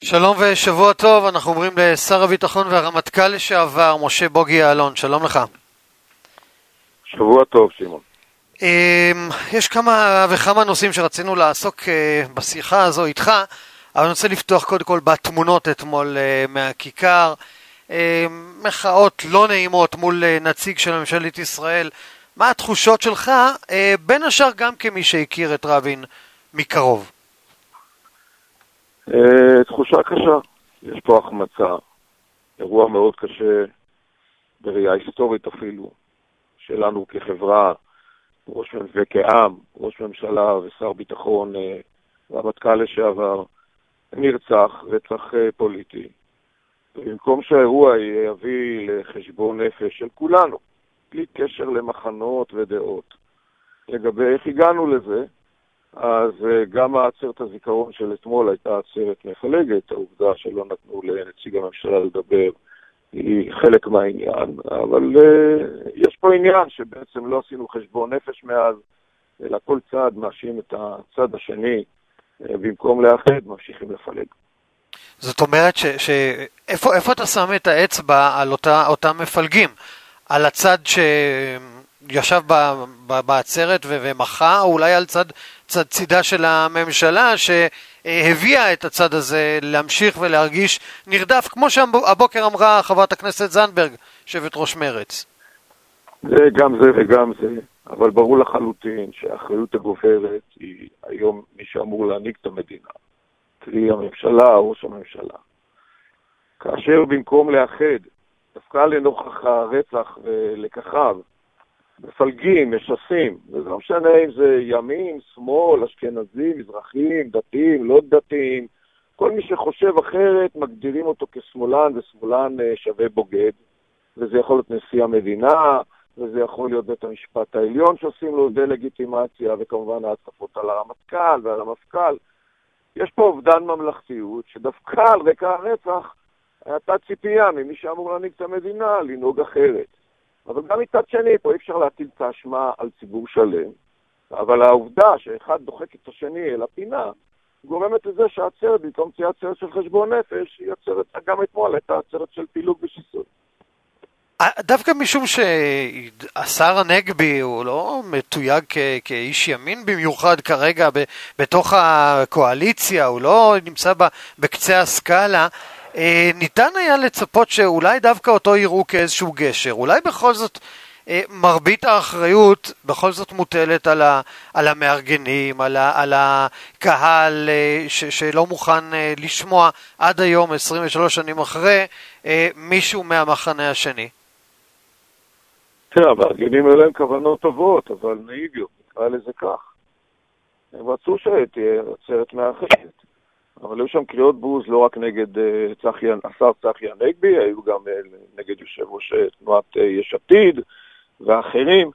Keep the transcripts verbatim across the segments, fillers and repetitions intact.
שלום ושבוע טוב, אנחנו אומרים לשר הביטחון והרמטכ"ל לשעבר, משה בוגי יעלון, שלום לך. שבוע טוב, שמעון. יש כמה וכמה נושאים שרצינו לעסוק בשיחה הזו איתך, אבל אני רוצה לפתוח קודם כל בתמונות אתמול מהכיכר, מחאות לא נעימות מול נציג של ממשלת ישראל. מה התחושות שלך, בין השאר גם כמי שהכיר את רבין מקרוב? תחושה קשה, יש פה החמצה, אירוע מאוד קשה בראייה היסטורית אפילו, שלנו כחברה, ראש וכעם, ראש ממשלה ושר ביטחון, רמטכ"ל לשעבר, נרצח, רצח פוליטי. במקום שהאירוע יביא לחשבון נפש של כולנו, בלי קשר למחנות ודעות. לגבי איך הגענו לזה, אז גם העצרת הזיכרון של אתמול הייתה עצרת מפלגת, העובדה שלא נתנו לנציג הממשלה לדבר היא חלק מהעניין, אבל uh, יש פה עניין שבעצם לא עשינו חשבון נפש מאז, אלא כל צעד מאשים את הצד השני, uh, במקום לאחד ממשיכים לפלג. זאת אומרת ש... ש... איפה, איפה אתה שם את האצבע על אותה, אותם מפלגים? על הצד שישב ב... ב... בעצרת ו... ומחה, או אולי על צד, צד צידה של הממשלה שהביאה את הצד הזה להמשיך ולהרגיש נרדף, כמו שהבוקר אמרה חברת הכנסת זנדברג, יושבת ראש מרץ. זה גם זה וגם זה, אבל ברור לחלוטין שהאחריות הגוברת היא היום מי שאמור להנהיג את המדינה, קרי הממשלה, ראש הממשלה. כאשר במקום לאחד, דווקא לנוכח הרצח ולקחיו, מפלגים, משסים, וזה לא משנה אם זה ימין, שמאל, אשכנזים, מזרחים, דתיים, לא דתיים, כל מי שחושב אחרת מגדירים אותו כשמאלן, ושמאלן שווה בוגד, וזה יכול להיות נשיא המדינה, וזה יכול להיות בית המשפט העליון שעושים לו דה-לגיטימציה, וכמובן ההתקפות על הרמטכ"ל ועל המפכ"ל. יש פה אובדן ממלכתיות שדווקא על רקע הרצח הייתה ציפייה ממי שאמור להנהיג את המדינה לנהוג אחרת. אבל גם מצד שני, פה אי אפשר להטיל את האשמה על ציבור שלם, אבל העובדה שאחד דוחק את השני אל הפינה, גורמת לזה שהעצרת, במקום תהיה עצרת של חשבון נפש, היא עצרת גם אתמול, הייתה עצרת של פילוג ושיסוי. דווקא משום שהשר הנגבי הוא לא מתויג כ- כאיש ימין במיוחד כרגע ב- בתוך הקואליציה, הוא לא נמצא ב- בקצה הסקאלה, אה, ניתן היה לצפות שאולי דווקא אותו יראו כאיזשהו גשר, אולי בכל זאת אה, מרבית האחריות בכל זאת מוטלת על, ה- על המארגנים, על, ה- על הקהל אה, ש- שלא מוכן אה, לשמוע עד היום, עשרים ושלוש שנים אחרי, אה, מישהו מהמחנה השני. תראה, המארגנים האלה הם כוונות טובות, אבל נאיביות, נקרא לזה כך. הם רצו שתהיה עצרת מאחדת, אבל היו שם קריאות בוז לא רק נגד צחי, השר צחי הנגבי, היו גם נגד יושב ראש תנועת יש עתיד ואחרים,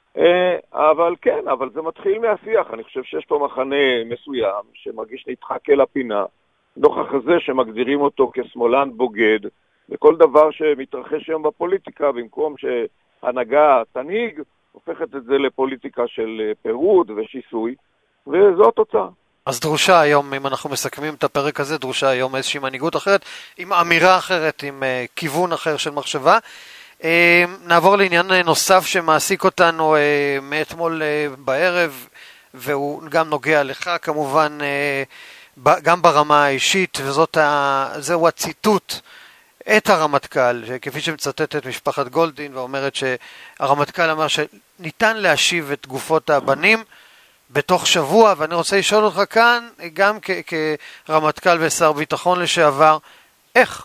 אבל כן, אבל זה מתחיל מהשיח. אני חושב שיש פה מחנה מסוים שמרגיש נדחק אל הפינה, נוכח הזה שמגדירים אותו כשמאלן בוגד, וכל דבר שמתרחש היום בפוליטיקה, במקום שהנהגה תנהיג, הופכת את זה לפוליטיקה של פירוד ושיסוי, וזו התוצאה. אז דרושה היום, אם אנחנו מסכמים את הפרק הזה, דרושה היום איזושהי מנהיגות אחרת, עם אמירה אחרת, עם uh, כיוון אחר של מחשבה. Uh, נעבור לעניין נוסף שמעסיק אותנו uh, מאתמול uh, בערב, והוא גם נוגע לך כמובן, uh, ב- גם ברמה האישית, וזהו הציטוט את הרמטכ"ל, כפי שמצטט את משפחת גולדין, ואומרת שהרמטכ"ל אמר שניתן להשיב את גופות הבנים, בתוך שבוע, ואני רוצה לשאול אותך כאן, גם כרמטכ"ל ושר ביטחון לשעבר, איך?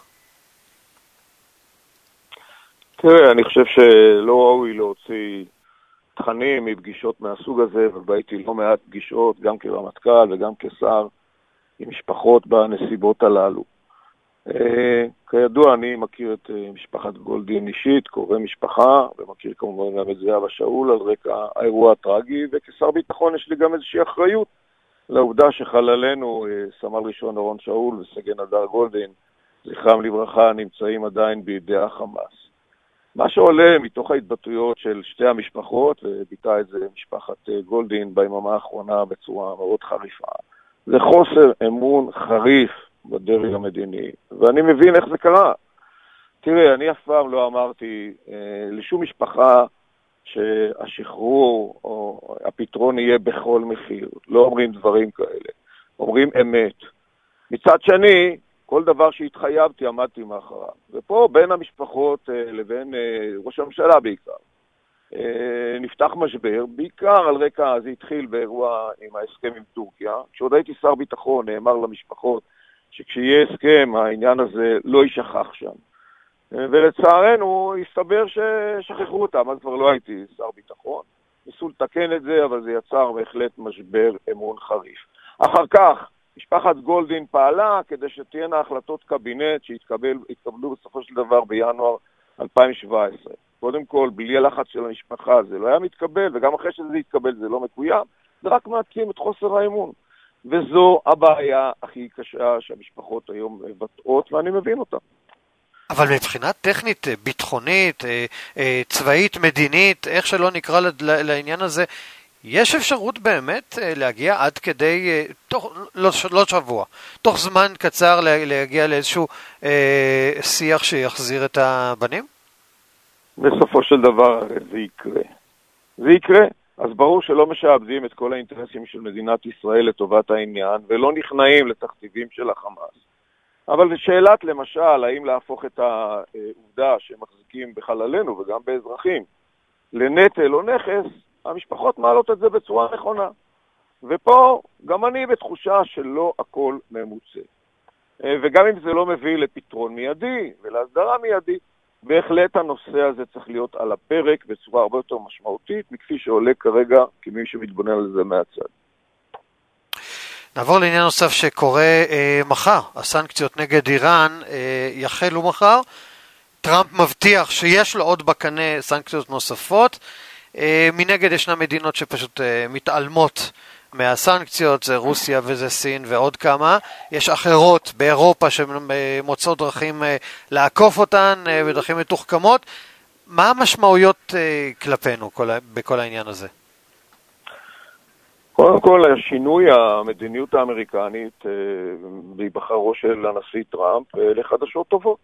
תראה, אני חושב שלא ראוי להוציא תכנים מפגישות מהסוג הזה, ובהייתי לא מעט פגישות, גם כרמטכ"ל וגם כשר, עם משפחות בנסיבות הללו. כידוע, אני מכיר את משפחת גולדין אישית, קורא משפחה, ומכיר כמובן גם את זהבה שאול על רקע האירוע הטרגי, וכשר ביטחון יש לי גם איזושהי אחריות לעובדה שחללנו, סמל ראשון אורון שאול וסגן הדר גולדין, זכרם לברכה, נמצאים עדיין בידי החמאס. מה שעולה מתוך ההתבטאויות של שתי המשפחות, וביטא את זה משפחת גולדין ביממה האחרונה בצורה מאוד חריפה, זה חוסר אמון חריף בדרג המדיני, ואני מבין איך זה קרה. תראה, אני אף פעם לא אמרתי אה, לשום משפחה שהשחרור או הפתרון יהיה בכל מחיר. לא אומרים דברים כאלה, אומרים אמת. מצד שני, כל דבר שהתחייבתי עמדתי מאחוריו. ופה בין המשפחות אה, לבין אה, ראש הממשלה בעיקר, אה, נפתח משבר, בעיקר על רקע, זה התחיל באירוע עם ההסכם עם טורקיה. כשעוד הייתי שר ביטחון, נאמר למשפחות שכשיהיה הסכם, העניין הזה לא יישכח שם. ולצערנו הסתבר ששכחו אותם, אז כבר לא הייתי שר ביטחון. ניסו לתקן את זה, אבל זה יצר בהחלט משבר אמון חריף. אחר כך, משפחת גולדין פעלה כדי שתהיינה החלטות קבינט שהתקבלו בסופו של דבר בינואר אלפיים שבע עשרה. קודם כל, בלי הלחץ של המשפחה זה לא היה מתקבל, וגם אחרי שזה יתקבל זה לא מקוים, זה רק מעצים את חוסר האמון. וזו הבעיה הכי קשה שהמשפחות היום מבטאות, ואני מבין אותה. אבל מבחינה טכנית, ביטחונית, צבאית, מדינית, איך שלא נקרא לעניין הזה, יש אפשרות באמת להגיע עד כדי, תוך, לא, לא שבוע, תוך זמן קצר להגיע לאיזשהו אה, שיח שיחזיר את הבנים? בסופו של דבר זה יקרה. זה יקרה. אז ברור שלא משעבדים את כל האינטרסים של מדינת ישראל לטובת העניין, ולא נכנעים לתכתיבים של החמאס. אבל שאלת למשל, האם להפוך את העובדה שמחזיקים בחללנו וגם באזרחים לנטל או נכס, המשפחות מעלות את זה בצורה נכונה. ופה גם אני בתחושה שלא הכל ממוצא. וגם אם זה לא מביא לפתרון מיידי ולהסדרה מיידית, בהחלט הנושא הזה צריך להיות על הפרק בצורה הרבה יותר משמעותית, מכפי שעולה כרגע כמי שמתבונן על זה מהצד. נעבור לעניין נוסף שקורה אה, מחר. הסנקציות נגד איראן אה, יחלו מחר. טראמפ מבטיח שיש לו עוד בקנה סנקציות נוספות. אה, מנגד ישנה מדינות שפשוט אה, מתעלמות מהסנקציות, זה רוסיה וזה סין ועוד כמה. יש אחרות באירופה שמוצאות דרכים אה, לעקוף אותן אה, בדרכים מתוחכמות. מה המשמעויות אה, כלפינו כל, בכל העניין הזה? קודם כל, השינוי המדיניות האמריקנית בהיבחרו של הנשיא טראמפ לחדשות טובות.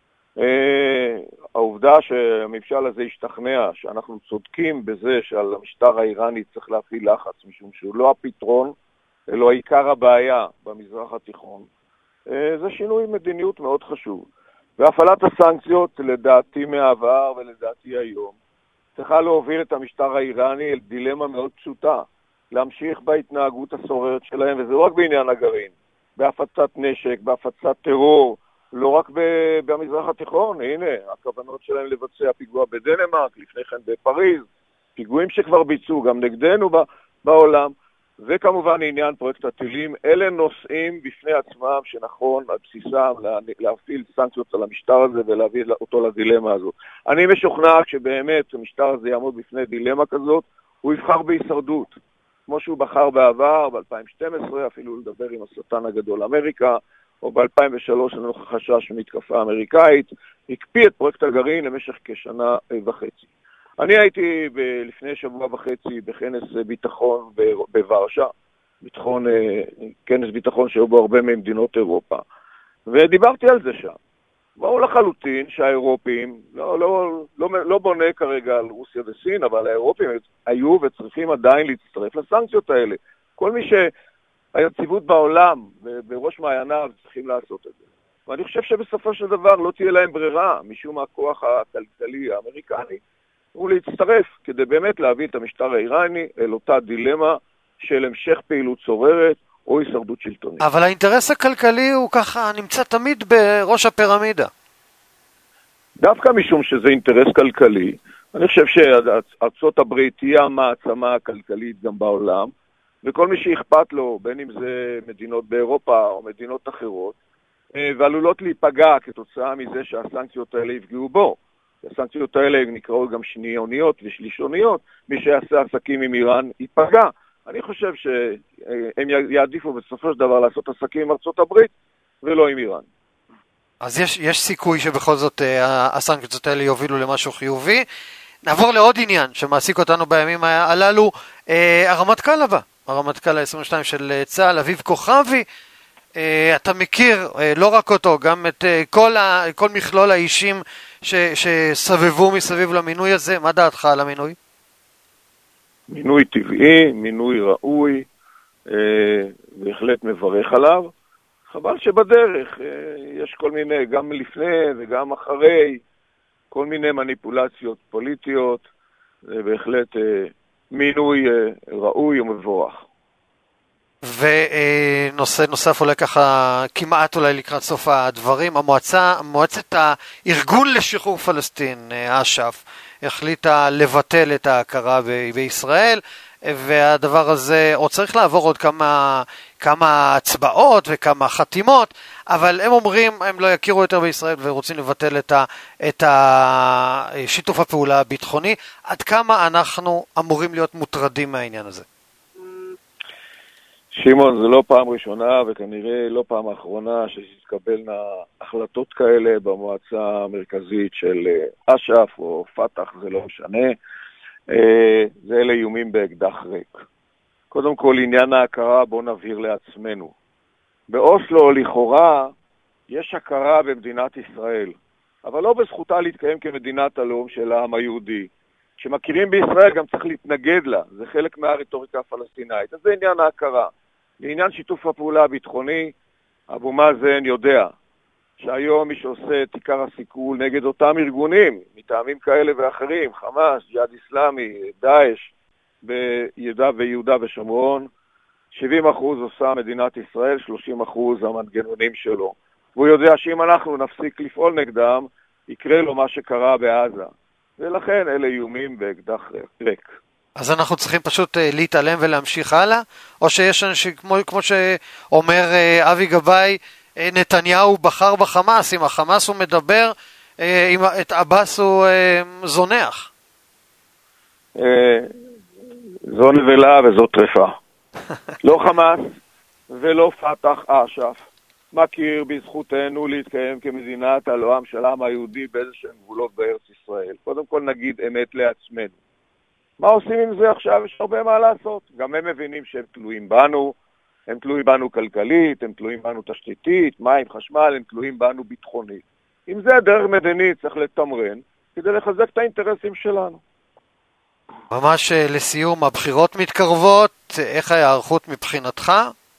העובדה שהממשל הזה השתכנע שאנחנו צודקים בזה שעל המשטר האיראני צריך להפעיל לחץ, משום שהוא לא הפתרון, אלא עיקר הבעיה במזרח התיכון, זה שינוי מדיניות מאוד חשוב. והפעלת הסנקציות, לדעתי מהעבר ולדעתי היום, צריכה להוביל את המשטר האיראני אל דילמה מאוד פשוטה. להמשיך בהתנהגות הסוררת שלהם, וזה לא רק בעניין הגרעין, בהפצת נשק, בהפצת טרור, לא רק במזרח התיכון, הנה, הכוונות שלהם לבצע פיגוע בדנמרק, לפני כן בפריז, פיגועים שכבר ביצעו גם נגדנו בעולם, וכמובן עניין פרויקט הטילים, אלה נושאים בפני עצמם שנכון על בסיסם להפעיל סנקציות על המשטר הזה ולהביא אותו לדילמה הזאת. אני משוכנע שבאמת המשטר הזה יעמוד בפני דילמה כזאת, הוא יבחר בהישרדות. כמו שהוא בחר בעבר, ב-אלפיים ושתים עשרה, אפילו לדבר עם השטן הגדול אמריקה, או ב-אלפיים ושלוש, אני לא חשש מתקפה אמריקאית, הקפיא את פרויקט הגרעין למשך כשנה וחצי. אני הייתי ב- לפני שבוע וחצי בכנס ביטחון בוורשה, ביטחון, כנס ביטחון שהיו בו הרבה ממדינות אירופה, ודיברתי על זה שם. ברור לחלוטין שהאירופים, לא, לא, לא, לא בונה כרגע על רוסיה וסין, אבל האירופים היו וצריכים עדיין להצטרף לסנקציות האלה. כל מי שהיציבות בעולם בראש מעייניו צריכים לעשות את זה. ואני חושב שבסופו של דבר לא תהיה להם ברירה, משום הכוח הכלכלי האמריקני, הוא להצטרף כדי באמת להביא את המשטר האיראני אל אותה דילמה של המשך פעילות צוררת, או הישרדות שלטונית. אבל האינטרס הכלכלי הוא ככה נמצא תמיד בראש הפירמידה. דווקא משום שזה אינטרס כלכלי, אני חושב שארצות הברית היא המעצמה הכלכלית גם בעולם, וכל מי שאכפת לו, בין אם זה מדינות באירופה או מדינות אחרות, ועלולות להיפגע כתוצאה מזה שהסנקציות האלה יפגעו בו. הסנקציות האלה נקראו גם שניוניות ושלישוניות, מי שיעשה עסקים עם איראן ייפגע. אני חושב שהם יעדיפו בסופו של דבר לעשות עסקים עם ארצות הברית ולא עם איראן. אז יש, יש סיכוי שבכל זאת הסנקציות האלה יובילו למשהו חיובי. נעבור לעוד עניין שמעסיק אותנו בימים הללו, הרמטכ"ל הבא, הרמטכ"ל ה-עשרים ושתיים של צה"ל, אביב כוכבי, אתה מכיר לא רק אותו, גם את כל, ה, כל מכלול האישים ש, שסבבו מסביב למינוי הזה. מה דעתך על המינוי? מינוי טבעי, מינוי ראוי, בהחלט מברך עליו. חבל שבדרך יש כל מיני, גם לפני וגם אחרי, כל מיני מניפולציות פוליטיות. זה בהחלט מינוי ראוי ומבורך. ונושא נוסף אולי ככה, כמעט אולי לקראת סוף הדברים, המועצה, מועצת הארגון לשחרור פלסטין, אש"ף, החליטה לבטל את ההכרה ב- בישראל, והדבר הזה עוד צריך לעבור עוד כמה, כמה הצבעות וכמה חתימות, אבל הם אומרים, הם לא יכירו יותר בישראל ורוצים לבטל את, ה, את ה, שיתוף הפעולה הביטחוני. עד כמה אנחנו אמורים להיות מוטרדים מהעניין הזה? שמעון, זה לא פעם ראשונה וכנראה לא פעם האחרונה שתתקבלנה החלטות כאלה במועצה המרכזית של אש"ף או פתח, זה לא משנה. זה אלה איומים באקדח ריק. קודם כל, עניין ההכרה, בוא נבהיר לעצמנו. באוסלו לכאורה יש הכרה במדינת ישראל, אבל לא בזכותה להתקיים כמדינת הלאום של העם היהודי. שמכירים בישראל גם צריך להתנגד לה, זה חלק מהרטוריקה הפלסטינאית. אז זה עניין ההכרה. לעניין שיתוף הפעולה הביטחוני, אבו מאזן יודע שהיום מי שעושה את עיקר הסיכול נגד אותם ארגונים, מטעמים כאלה ואחרים, חמאס, ג'יהאד אסלאמי, דאעש, ביהודה ויהודה ושומרון, שבעים אחוז עושה מדינת ישראל, שלושים אחוז המנגנונים שלו. והוא יודע שאם אנחנו נפסיק לפעול נגדם, יקרה לו מה שקרה בעזה. ולכן אלה איומים באקדח ריק. אז אנחנו צריכים פשוט uh, להתעלם ולהמשיך הלאה? או שיש אנשים, כמו, כמו שאומר uh, אבי גבאי, uh, נתניהו בחר בחמאס, עם החמאס הוא מדבר, uh, עם, את אבאס הוא uh, זונח? Uh, זו נבלה וזו טרפה. לא חמאס ולא פתח אש"ף מכיר בזכותנו להתקיים כמדינת הלאום של העם היהודי באיזה שהם גבולות בארץ ישראל. קודם כל נגיד אמת לעצמנו. מה עושים עם זה עכשיו? יש הרבה מה לעשות. גם הם מבינים שהם תלויים בנו, הם תלויים בנו כלכלית, הם תלויים בנו תשתיתית, מים, חשמל, הם תלויים בנו ביטחונית. אם זה דרך מדינית צריך לתמרן כדי לחזק את האינטרסים שלנו. ממש לסיום, הבחירות מתקרבות, איך ההיערכות מבחינתך?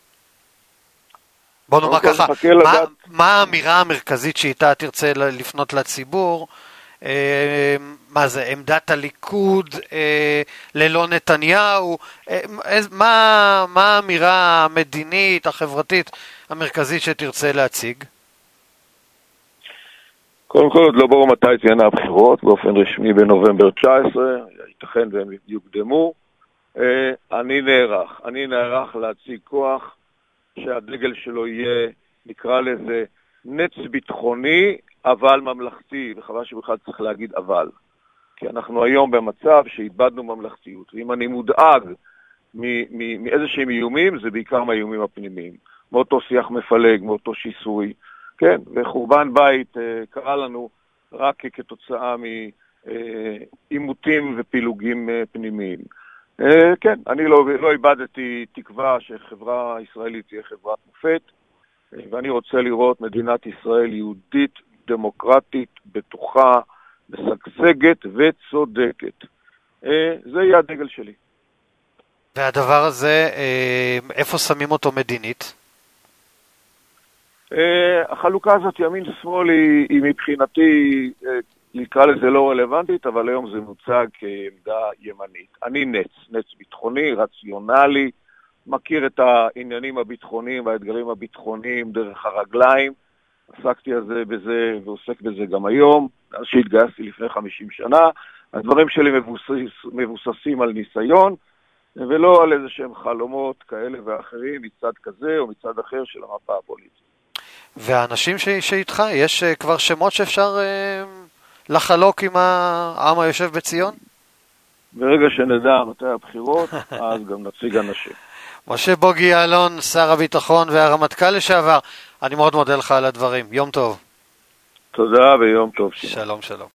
בוא נאמר ככה, מה, מה האמירה המרכזית שאיתה תרצה לפנות לציבור? אה, מה זה, עמדת הליכוד אה, ללא נתניהו? אה, מה, מה האמירה המדינית, החברתית, המרכזית שתרצה להציג? קודם כל, עוד לא ברור מתי תהיינה הבחירות, באופן רשמי בנובמבר תשע עשרה, ייתכן והם יוקדמו. אה, אני נערך, אני נערך להציג כוח, שהדגל שלו יהיה, נקרא לזה, נץ ביטחוני, אבל ממלכתי, וחבל שבכלל צריך להגיד אבל. כי אנחנו היום במצב שאיבדנו ממלכתיות, ואם אני מודאג מאיזשהם איומים, זה בעיקר מהאיומים הפנימיים. מאותו שיח מפלג, מאותו שיסוי, כן, וחורבן בית אה, קרה לנו רק כתוצאה מעימותים ופילוגים אה, פנימיים. כן, אני לא, לא איבדתי תקווה שחברה ישראלית תהיה חברת מופת, ואני רוצה לראות מדינת ישראל יהודית, דמוקרטית, בטוחה, משגשגת וצודקת. זה יהיה הדגל שלי. והדבר הזה, איפה שמים אותו מדינית? החלוקה הזאת ימין-שמאל היא, היא מבחינתי, נקרא לזה לא רלוונטית, אבל היום זה מוצג כעמדה ימנית. אני נץ, נץ ביטחוני, רציונלי, מכיר את העניינים הביטחוניים והאתגרים הביטחוניים דרך הרגליים, עסקתי על זה בזה ועוסק בזה גם היום, אז שהתגייסתי לפני חמישים שנה, הדברים שלי מבוסס, מבוססים על ניסיון, ולא על איזה שהם חלומות כאלה ואחרים, מצד כזה או מצד אחר של המפה הפוליטית. והאנשים שאיתך, יש כבר שמות שאפשר לחלוק עם העם היושב בציון? ברגע שנדע מתי הבחירות, אז גם נציג אנשים. משה בוגי יעלון, שר הביטחון והרמטכ"ל לשעבר, אני מאוד מודה לך על הדברים. יום טוב. תודה ויום טוב. שלום, שלום.